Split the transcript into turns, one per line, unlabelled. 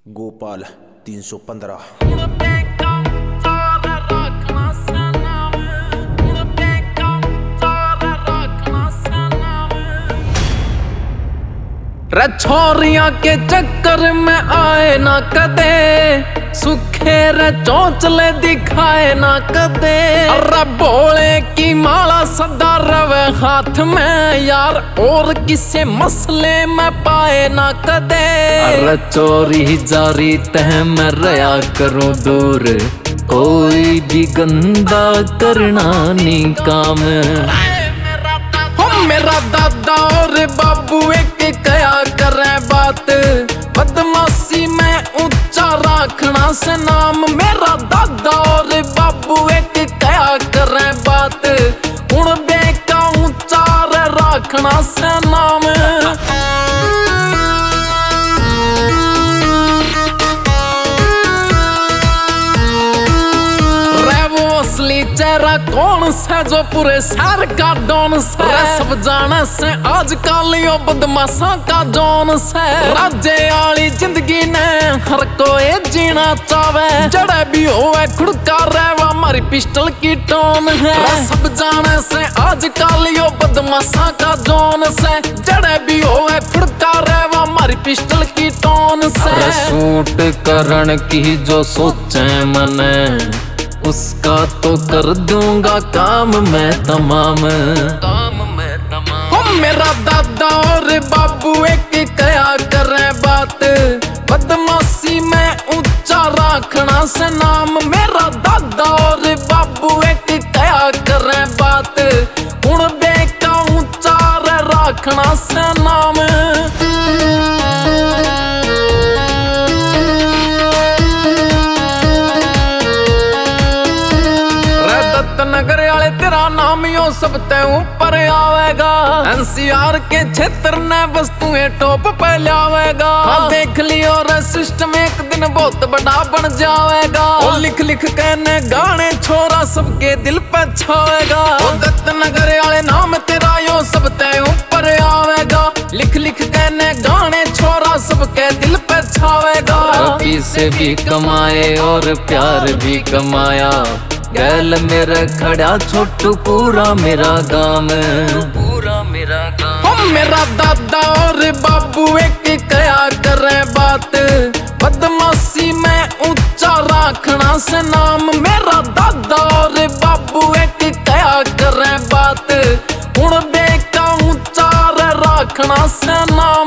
गोपाल 315।
रे छोरियां के चक्कर में आए ना कदे, सुखे रे चौंचले दिखाए ना कदे। अरे बोले की माला सदा रवे हाथ में यार, और किसे मसले में पाए ना कदे। अरे चोरी जारी तह में रहा करूं दूर, कोई भी गंदा करना नहीं काम। मेरा दादा और बाबू एक कया करे बात, बदमाशी में ऊंचा रखना से नाम। मेरा दादा और बाबू एक कया करे बात, उन बेका ऊंचा रखना से नाम। असली चेहरा कौन सा जो पूरे शहर का डॉन से, सब जाने से आजकल यो बदमाशा का जॉन से। राज्य वाली जिंदगी ने हर कोई जीना चाहे, जड़े भी होए खुड़का रहवा हमारी पिस्टल की टोन है। सब जाने से आजकल यो बदमाशा का जॉन से, जड़े भी होए खुड़का रहवा हमारी पिस्टल की टोन से। सूट करण की जो सोचे मने, उसका तो कर दूंगा काम मैं तमाम। मेरा दादा और बाबू एक कया करे बात, बदमाशी में ऊंचा रखना से नाम। मेरा दादा और बाबू एक कया करे बात, उन बेका ऊंचा रखना से नाम। नगर वाले तेरा नाम यो सब ते ऊपर आवेगा, एनसीआर के क्षेत्र ने वस्तुएं टॉप पे लावेगा। देख लियो रे सिस्टम एक दिन बहुत बड़ा बन जाएगा, और लिख लिख कहने गाने छोरा सबके दिल पे छावेगा। दत्त नगर वाले नाम तेरा यो सब ते ऊपर आवेगा, लिख लिख कहने गाने छोरा सबके दिल पे छावेगा। से भी कमाए और प्यार भी कमाया, गैल मेरा खड़ा छोटू पूरा मेरा गाम। मेरा दादा और बाबू एक कया करे बात, बदमाशी में ऊंचा रखना से नाम। मेरा दादा और बाबू एक कया करे बात, उन बेका ऊंचा रखना से नाम।